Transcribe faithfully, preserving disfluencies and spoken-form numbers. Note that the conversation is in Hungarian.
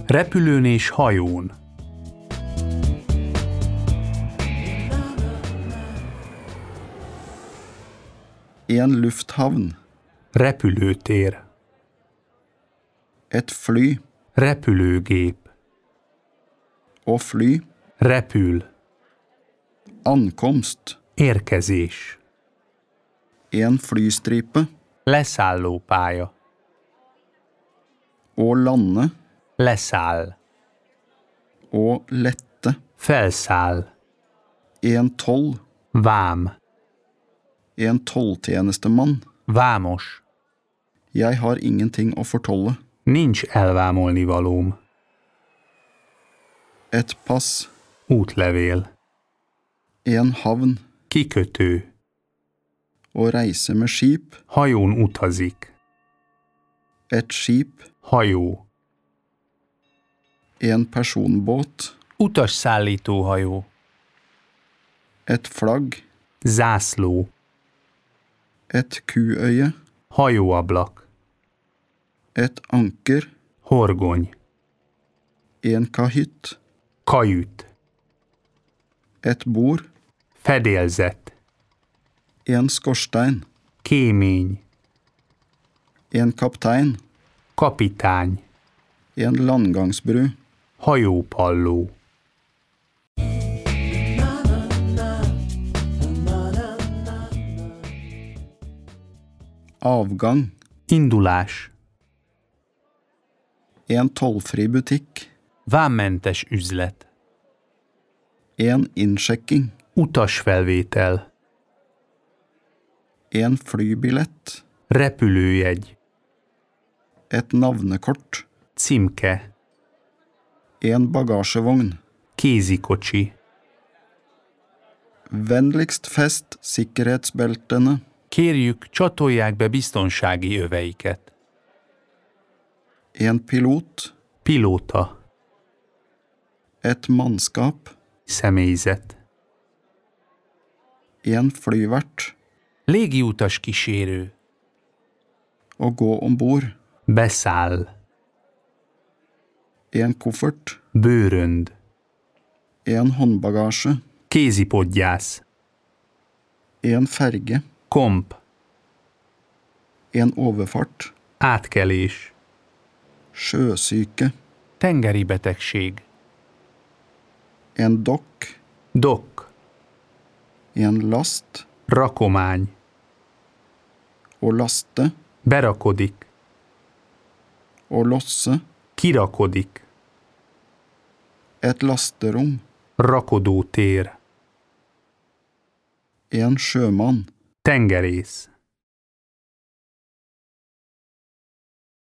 Repülőn és hajón. En lufthavn. Repülőtér. Et fly. Repülőgép. Å fly. Repül. Ankomst. Érkezés. En flystripe. Leszállópálya. Å lande. Leszáll. Å lette. Felszáll. En toll. Vám. En tolltjenestemann. Vámos. Jeg har ingenting å fortolle. Nincs elvámolni valóm. Et pass. Útlevél. En havn. Kikötő. Å reise med skip. Hajón utazik. Et skip. Hajó. En personbåt. Utasszállítóhajó. Et flagg. Zászló. Et kuøye. Hajóablak. Et anker. Horgony. En kahytt. Kajüt. Et bord. Fedélzet. En skorstein. Kémény. En kaptein. Kapitány. En landgangsbru. Hajópalló. Avgang. Indulás. En tollfri butikk. Vámmentes üzlet. En innsjekking. Utasfelvétel. En flybillett. Repülőjegy. Et navnekort. Címke. En bagasjevogn. Kézikocsi. Vennligst fest sikkerhetsbeltene. Kérjük, csatolják be biztonsági öveiket. En pilot. Pilóta. Et mannskap. Személyzet. En flyvert. Légiutas kísérő. Å gå ombord. Beszáll. En koffert. Bőrönd. En håndbagasje. Kézipodgyász. En ferge. Komp. En overfart. Átkelés. Sjøsyke. Tengeri betegség. En dokk. Dokk. En last. Rakomány. Å laste. Berakodik. Å losse. Kirakodik. Et lasterom. Rakodótér. En sjømann. Tengerész.